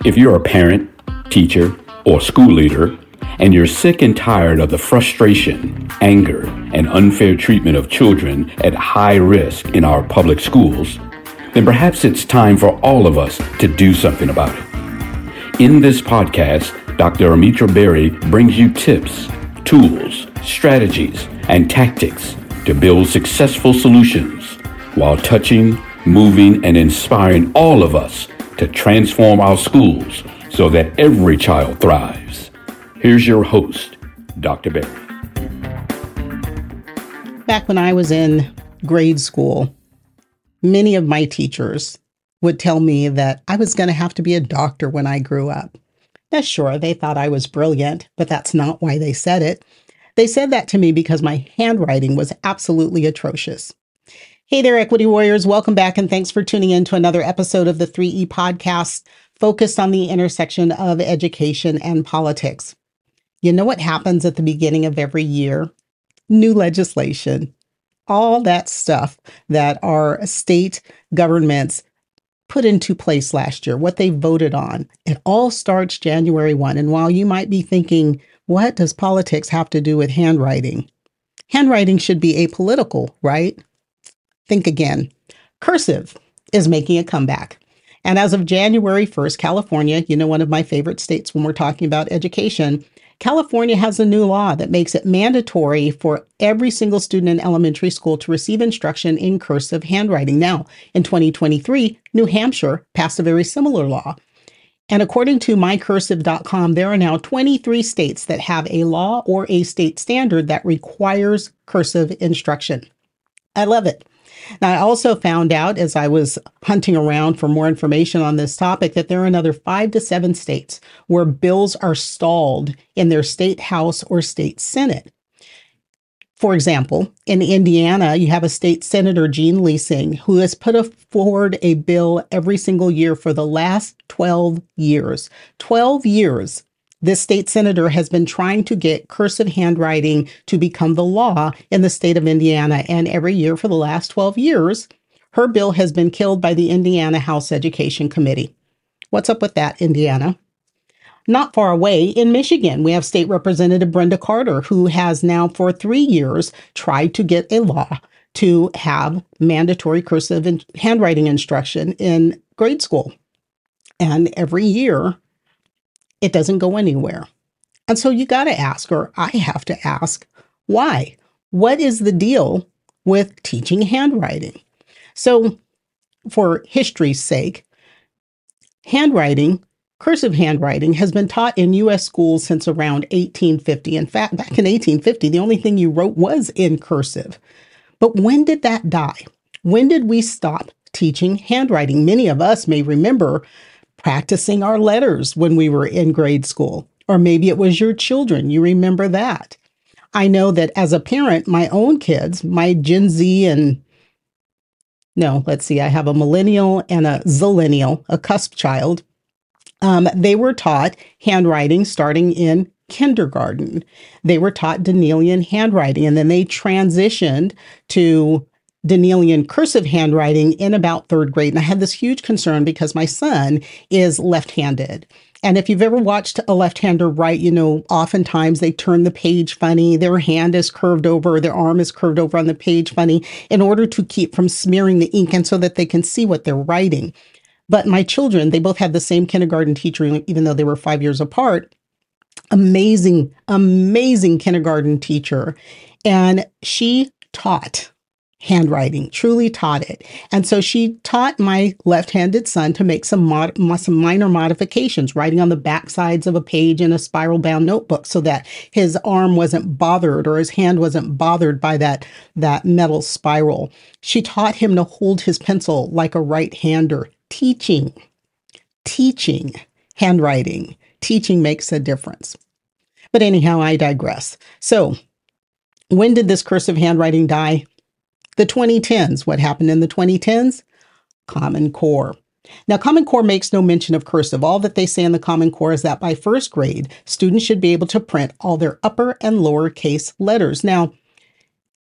If you're a parent, teacher, or school leader, and you're sick and tired of the frustration, anger, and unfair treatment of children at high risk in our public schools, then perhaps it's time for all of us to do something about it. In this podcast, Dr. Amitra Berry brings you tips, tools, strategies, and tactics to build successful solutions while touching, moving, and inspiring all of us to transform our schools so that every child thrives. Here's your host, Dr. Berry. Back when I was in grade school, many of my teachers would tell me that I was going to have to be a doctor when I grew up. Now, sure, they thought I was brilliant, but that's not why they said it. They said that to me because my handwriting was absolutely atrocious. Hey there, Equity Warriors. Welcome back, and thanks for tuning in to another episode of the 3E Podcast, focused on the intersection of education and politics. You know what happens at the beginning of every year? New legislation, all that stuff that our state governments put into place last year, what they voted on. It all starts January 1. And while you might be thinking, what does politics have to do with handwriting? Handwriting should be apolitical, right? Think again. Cursive is making a comeback. And as of January 1st, California, one of my favorite states when we're talking about education, California has a new law that makes it mandatory for every single student in elementary school to receive instruction in cursive handwriting. Now, in 2023, New Hampshire passed a very similar law. And according to mycursive.com, there are now 23 states that have a law or a state standard that requires cursive instruction. I love it. Now, I also found out as I was hunting around for more information on this topic that there are another 5 to 7 states where bills are stalled in their state house or state senate. For example, in Indiana, you have a state senator, Jean Leasing, who has put forward a bill every single year for the last 12 years. 12 years. This state senator has been trying to get cursive handwriting to become the law in the state of Indiana. And every year for the last 12 years, her bill has been killed by the Indiana House Education Committee. What's up with that, Indiana? Not far away in Michigan, we have State Representative Brenda Carter, who has now for 3 years tried to get a law to have mandatory cursive handwriting instruction in grade school. And every year, it doesn't go anywhere. And so you got to ask, or I have to ask, why? What is the deal with teaching handwriting? So for history's sake, cursive handwriting has been taught in U.S. schools since around 1850. In fact, back in 1850, the only thing you wrote was in cursive. But when did that die? When did we stop teaching handwriting? Many of us may remember practicing our letters when we were in grade school, or maybe it was your children. You remember that. I know that as a parent, my own kids, my Gen Z I have a millennial and a zillennial, a cusp child. They were taught handwriting starting in kindergarten. They were taught Danielian handwriting, and then they transitioned to Danielian cursive handwriting in about 3rd grade. And I had this huge concern because my son is left-handed. And if you've ever watched a left-hander write, oftentimes they turn the page funny. Their hand is curved over, their arm is curved over on the page funny in order to keep from smearing the ink and so that they can see what they're writing. But my children, they both had the same kindergarten teacher, even though they were 5 years apart. Amazing, amazing kindergarten teacher. And she taught handwriting, truly taught it. And so she taught my left-handed son to make some minor modifications, writing on the back sides of a page in a spiral-bound notebook so that his arm wasn't bothered or his hand wasn't bothered by that metal spiral. She taught him to hold his pencil like a right-hander. Teaching handwriting. Teaching makes a difference. But anyhow, I digress. So when did this cursive handwriting die? The 2010s. What happened in the 2010s? Common Core. Now, Common Core makes no mention of cursive. All that they say in the Common Core is that by 1st grade, students should be able to print all their upper and lower case letters. Now,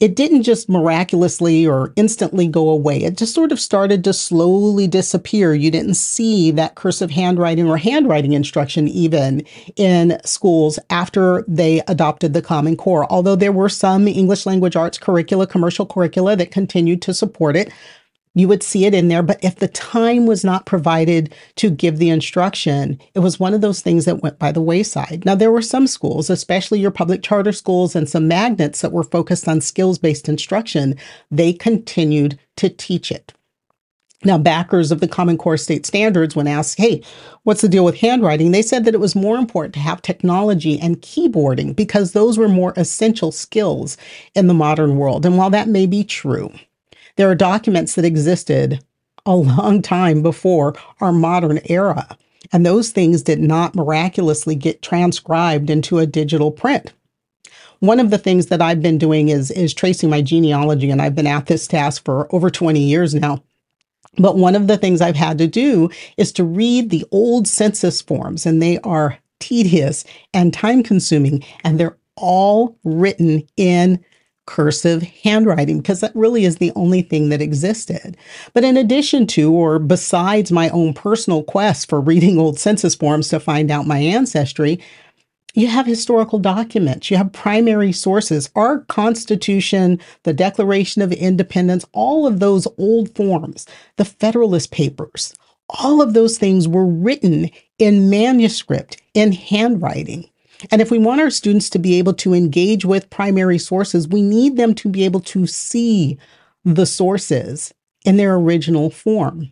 it didn't just miraculously or instantly go away. It just sort of started to slowly disappear. You didn't see that cursive handwriting or handwriting instruction even in schools after they adopted the Common Core, although there were some English language arts curricula, commercial curricula that continued to support it. You would see it in there, but if the time was not provided to give the instruction, it was one of those things that went by the wayside. Now, there were some schools, especially your public charter schools and some magnets that were focused on skills-based instruction, they continued to teach it. Now, backers of the Common Core state standards, when asked, hey, what's the deal with handwriting? They said that it was more important to have technology and keyboarding because those were more essential skills in the modern world. And while that may be true, there are documents that existed a long time before our modern era, and those things did not miraculously get transcribed into a digital print. One of the things that I've been doing is tracing my genealogy, and I've been at this task for over 20 years now. But one of the things I've had to do is to read the old census forms, and they are tedious and time-consuming, and they're all written in cursive handwriting because that really is the only thing that existed. But in addition to, or besides my own personal quest for reading old census forms to find out my ancestry, you have historical documents, you have primary sources, our Constitution, the Declaration of Independence, all of those old forms, the Federalist Papers, all of those things were written in manuscript, in handwriting. And if we want our students to be able to engage with primary sources, we need them to be able to see the sources in their original form.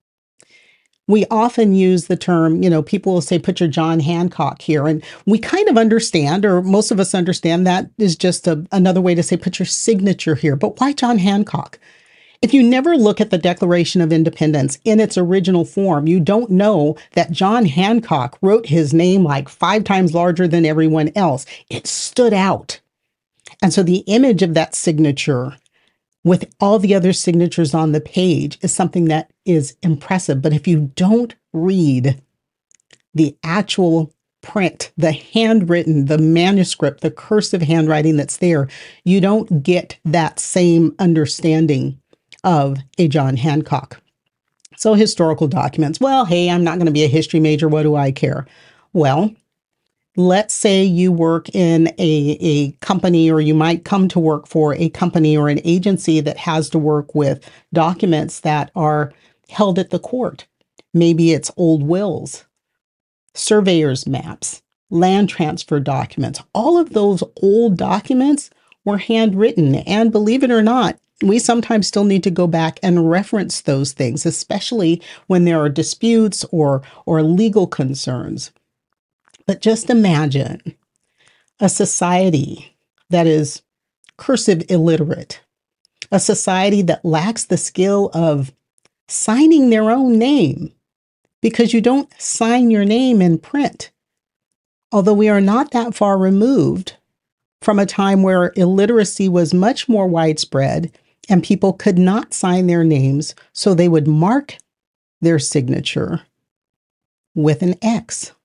We often use the term, people will say, put your John Hancock here. And we kind of understand, or most of us understand, that is just another way to say, put your signature here. But why John Hancock? If you never look at the Declaration of Independence in its original form, you don't know that John Hancock wrote his name like 5 times larger than everyone else. It stood out. And so the image of that signature with all the other signatures on the page is something that is impressive. But if you don't read the actual print, the handwritten, the manuscript, the cursive handwriting that's there, you don't get that same understanding of a John Hancock. So historical documents. Well, hey, I'm not going to be a history major. What do I care? Well, let's say you work in a company, or you might come to work for a company or an agency that has to work with documents that are held at the court. Maybe it's old wills, surveyor's maps, land transfer documents. All of those old documents were handwritten. And believe it or not, we sometimes still need to go back and reference those things, especially when there are disputes or legal concerns. But just imagine a society that is cursive illiterate, a society that lacks the skill of signing their own name, because you don't sign your name in print. Although we are not that far removed from a time where illiteracy was much more widespread and people could not sign their names, so they would mark their signature with an X.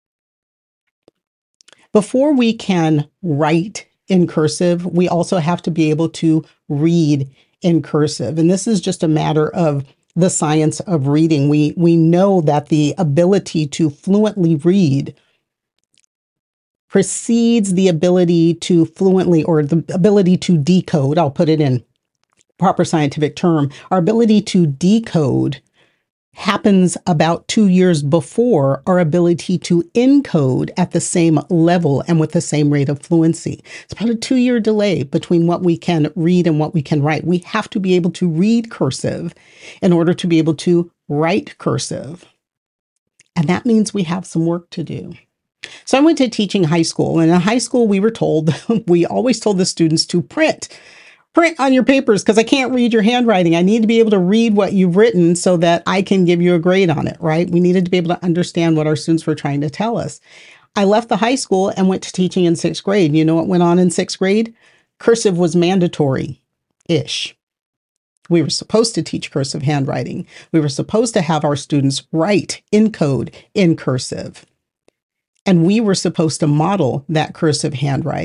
Before we can write in cursive, we also have to be able to read in cursive. And this is just a matter of the science of reading. We know that the ability to fluently read precedes the ability to fluently, or the ability to decode, I'll put it in proper scientific term, our ability to decode happens about 2 years before our ability to encode at the same level and with the same rate of fluency. It's about a 2-year delay between what we can read and what we can write. We have to be able to read cursive in order to be able to write cursive. And that means we have some work to do. So I went to teaching high school, and in high school we were told, we always told the students to print on your papers because I can't read your handwriting. I need to be able to read what you've written so that I can give you a grade on it, right? We needed to be able to understand what our students were trying to tell us. I left the high school and went to teaching in 6th grade. You know what went on in 6th grade? Cursive was mandatory-ish. We were supposed to teach cursive handwriting. We were supposed to have our students write, encode in cursive. And we were supposed to model that cursive handwriting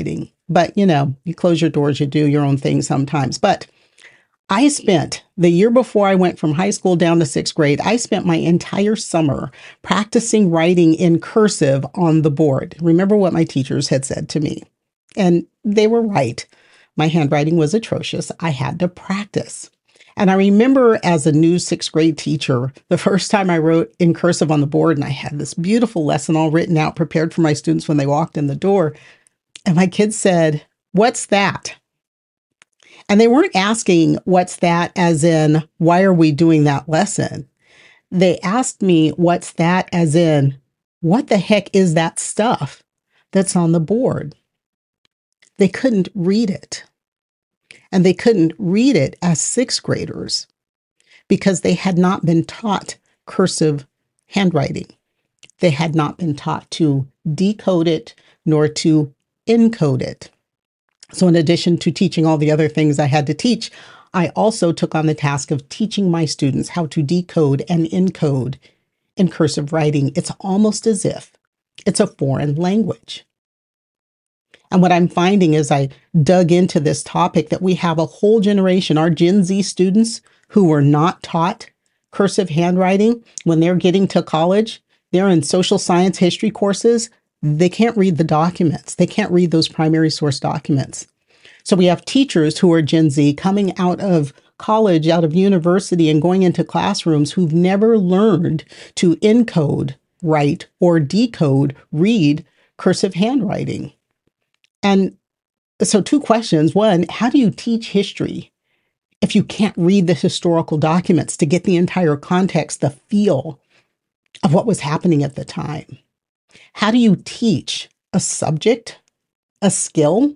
But, you close your doors, you do your own thing sometimes. But I spent the year before I went from high school down to sixth grade, I spent my entire summer practicing writing in cursive on the board. Remember what my teachers had said to me. And they were right. My handwriting was atrocious. I had to practice. And I remember as a new sixth grade teacher, the first time I wrote in cursive on the board, and I had this beautiful lesson all written out, prepared for my students when they walked in the door. And my kids said, "What's that?" And they weren't asking what's that as in, why are we doing that lesson? They asked me what's that as in, what the heck is that stuff that's on the board? They couldn't read it. And they couldn't read it as sixth graders because they had not been taught cursive handwriting. They had not been taught to decode it nor to encode it. So in addition to teaching all the other things I had to teach, I also took on the task of teaching my students how to decode and encode in cursive writing. It's almost as if it's a foreign language. And what I'm finding as I dug into this topic that we have a whole generation, our Gen Z students who were not taught cursive handwriting when they're getting to college, they're in social science history courses. They can't read the documents. They can't read those primary source documents. So we have teachers who are Gen Z coming out of college, out of university, and going into classrooms who've never learned to encode, write, or decode, read cursive handwriting. And so 2 questions. One, how do you teach history if you can't read the historical documents to get the entire context, the feel of what was happening at the time? How do you teach a subject, a skill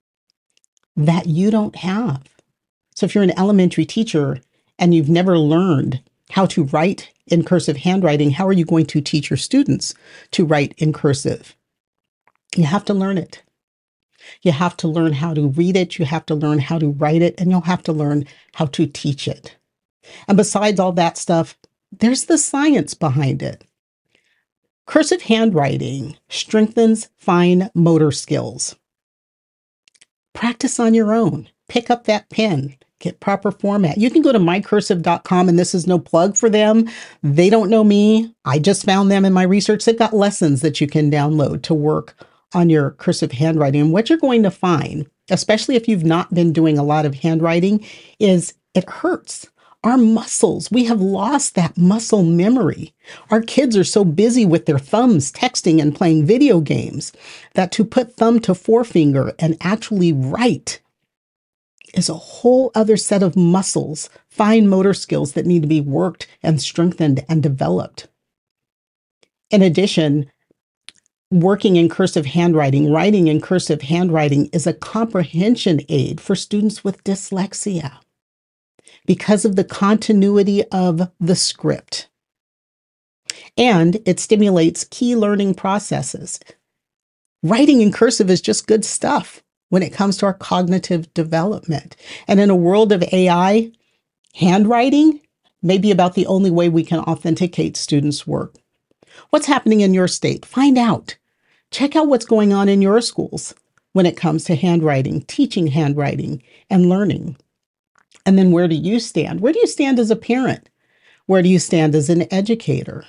that you don't have? So if you're an elementary teacher and you've never learned how to write in cursive handwriting, how are you going to teach your students to write in cursive? You have to learn it. You have to learn how to read it. You have to learn how to write it, and you'll have to learn how to teach it. And besides all that stuff, there's the science behind it. Cursive handwriting strengthens fine motor skills. Practice on your own. Pick up that pen. Get proper format. You can go to mycursive.com, and this is no plug for them. They don't know me. I just found them in my research. They've got lessons that you can download to work on your cursive handwriting. And what you're going to find, especially if you've not been doing a lot of handwriting, is it hurts. Our muscles, we have lost that muscle memory. Our kids are so busy with their thumbs, texting and playing video games, that to put thumb to forefinger and actually write is a whole other set of muscles, fine motor skills that need to be worked and strengthened and developed. In addition, working in cursive handwriting, writing in cursive handwriting is a comprehension aid for students with dyslexia because of the continuity of the script. And it stimulates key learning processes. Writing in cursive is just good stuff when it comes to our cognitive development. And in a world of AI, handwriting may be about the only way we can authenticate students' work. What's happening in your state? Find out. Check out what's going on in your schools when it comes to handwriting, teaching handwriting, and learning. And then where do you stand? Where do you stand as a parent? Where do you stand as an educator?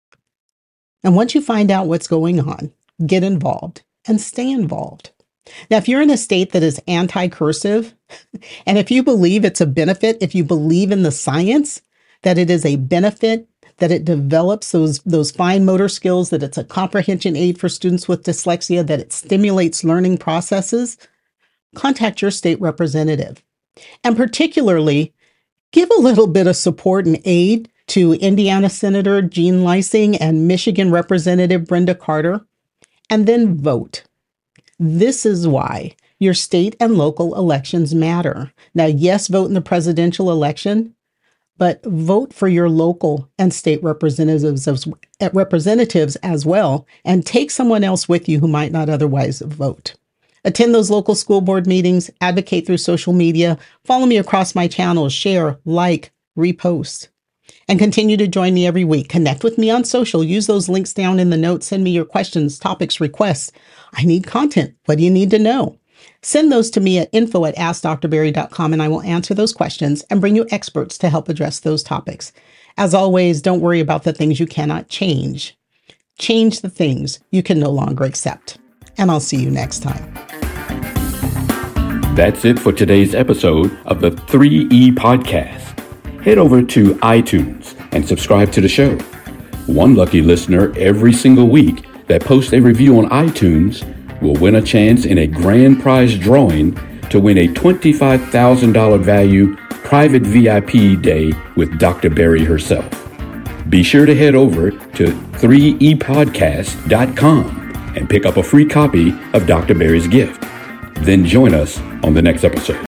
And once you find out what's going on, get involved and stay involved. Now, if you're in a state that is anti-cursive, and if you believe it's a benefit, if you believe in the science, that it is a benefit, that it develops those fine motor skills, that it's a comprehension aid for students with dyslexia, that it stimulates learning processes, contact your state representative. And particularly, give a little bit of support and aid to Indiana Senator Jean Leising and Michigan Representative Brenda Carter, and then vote. This is why your state and local elections matter. Now, yes, vote in the presidential election, but vote for your local and state representatives as well, and take someone else with you who might not otherwise vote. Attend those local school board meetings, advocate through social media, follow me across my channels, share, like, repost, and continue to join me every week. Connect with me on social. Use those links down in the notes. Send me your questions, topics, requests. I need content. What do you need to know? Send those to me at info@askdrberry.com, and I will answer those questions and bring you experts to help address those topics. As always, don't worry about the things you cannot change. Change the things you can no longer accept. And I'll see you next time. That's it for today's episode of the 3E Podcast. Head over to iTunes and subscribe to the show. One lucky listener every single week that posts a review on iTunes will win a chance in a grand prize drawing to win a $25,000 value private VIP day with Dr. Berry herself. Be sure to head over to 3epodcast.com and pick up a free copy of Dr. Berry's gift. Then join us on the next episode.